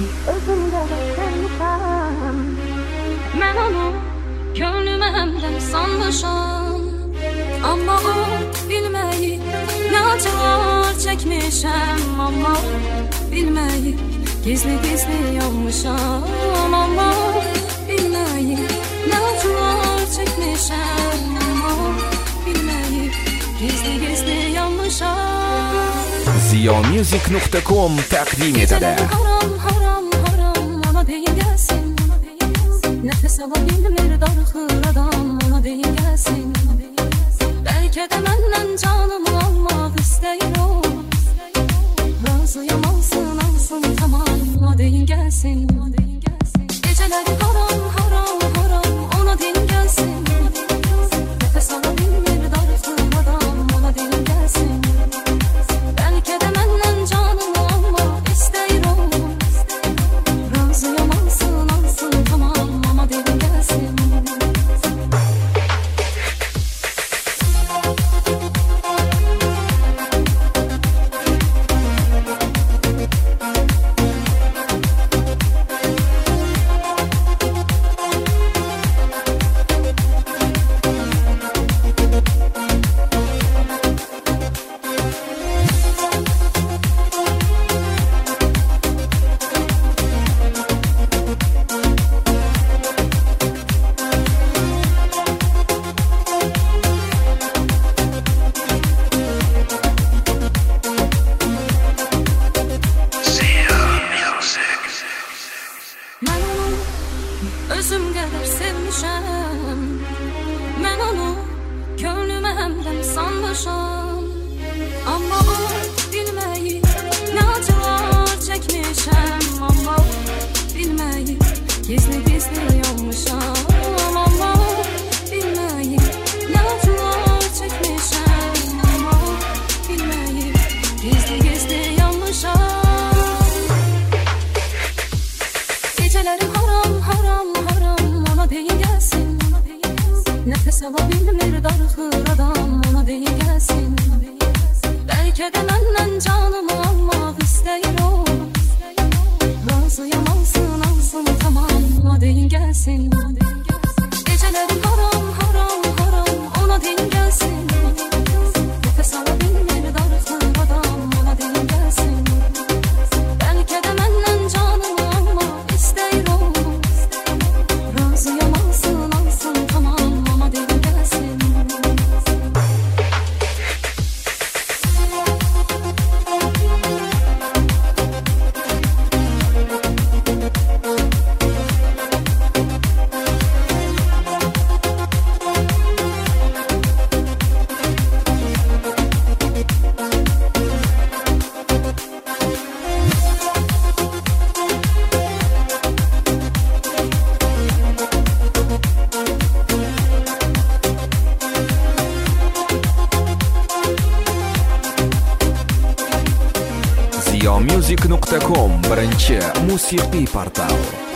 Özümde sevmişəm. Mən onu könlümə həmdən sanmışam. Amma o bilməyib nə acılar çəkmişəm. Amma bilməyib gizli-gizli yanmışam. Amma bilməyib nə acılar çəkmişəm. Amma bilməyib gizli-gizli yanmışam. ziyomusic.com taqdim etadi. Haram, haram, haram, ona deyin gəlsin. Nəfəs ala bilmir darıxır adam, ona deyin gəlsin. Bəlkə də məndən canımı almaq istəyir o. Razıyam alsın, alsın, tamam, ona deyin gəlsin. Gecələri haram, haram, haram, ona deyin gəlsin. Nəfəs ala bilmir darıxır adam, ona deyin gəlsin. Bəlkə də məndən canımı almaq istəyir o. Razıyam alsın, alsın, tamam, ona deyin gəlsin. Mən onu özüm qədər sevmişəm. Mən onu könlümə həmdən sanmışam. Amma o bilməyib nə acılar çəkmişəm. Amma bilməyib gizli-gizli yanmışam. Amma bilməyib nə acılar çəkmişəm. Amma bilməyib gizli-gizli yanmışam. Gecələri haram, haram, haram, ona deyin gəlsin. Nəfəs ala bilmir darıxır adam, ona deyin gəlsin. Bəlkə də məndən canımı almaq istəyir o. Razıyam alsın, alsın, tamam, ona deyin gəlsin. Gecələri haram, haram, haram, ona deyin gəlsin. Nəfəs ala bilmir darıxır adam, ona deyin gəlsin. Bəlkə də məndən canımı almaq istəyir o. Razıyam alsın, alsın, tamam, ona deyin gəlsin. ziyomusic.com birinchi musiqiy portal.